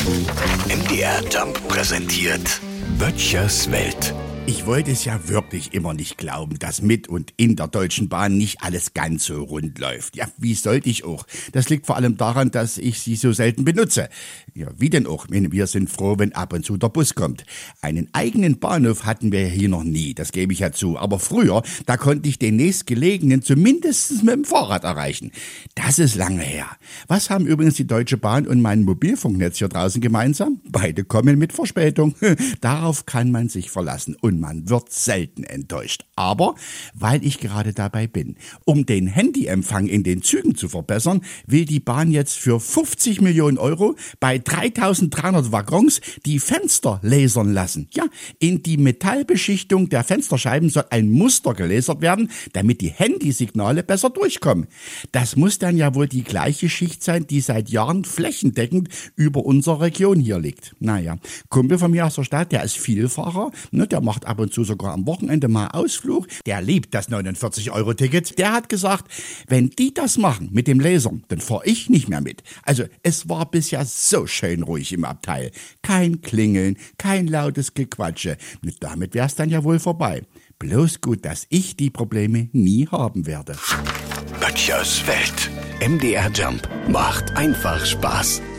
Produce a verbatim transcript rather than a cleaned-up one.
M D R Jump präsentiert Böttchers Welt. Ich wollte es ja wirklich immer nicht glauben, dass mit und in der Deutschen Bahn nicht alles ganz so rund läuft. Ja, wie sollte ich auch? Das liegt vor allem daran, dass ich sie so selten benutze. Ja, wie denn auch? Wir sind froh, wenn ab und zu der Bus kommt. Einen eigenen Bahnhof hatten wir hier noch nie, das gebe ich ja zu. Aber früher, da konnte ich den nächstgelegenen zumindest mit dem Fahrrad erreichen. Das ist lange her. Was haben übrigens die Deutsche Bahn und mein Mobilfunknetz hier draußen gemeinsam? Beide kommen mit Verspätung. Darauf kann man sich verlassen. Und man wird selten enttäuscht. Aber weil ich gerade dabei bin, um den Handyempfang in den Zügen zu verbessern, will die Bahn jetzt für fünfzig Millionen Euro bei dreitausenddreihundert Waggons die Fenster lasern lassen. Ja, in die Metallbeschichtung der Fensterscheiben soll ein Muster gelasert werden, damit die Handysignale besser durchkommen. Das muss dann ja wohl die gleiche Schicht sein, die seit Jahren flächendeckend über unserer Region hier liegt. Naja, Kumpel von mir aus der Stadt, der ist Vielfahrer, ne, der macht ab und zu sogar am Wochenende mal Ausflug. Der liebt das neunundvierzig Euro Ticket. Der hat gesagt, wenn die das machen mit dem Lasern, dann fahr ich nicht mehr mit. Also es war bisher so schön ruhig im Abteil. Kein Klingeln, kein lautes Gequatsche. Und damit wär's dann ja wohl vorbei. Bloß gut, dass ich die Probleme nie haben werde. Böttchers Welt. M D R Jump macht einfach Spaß.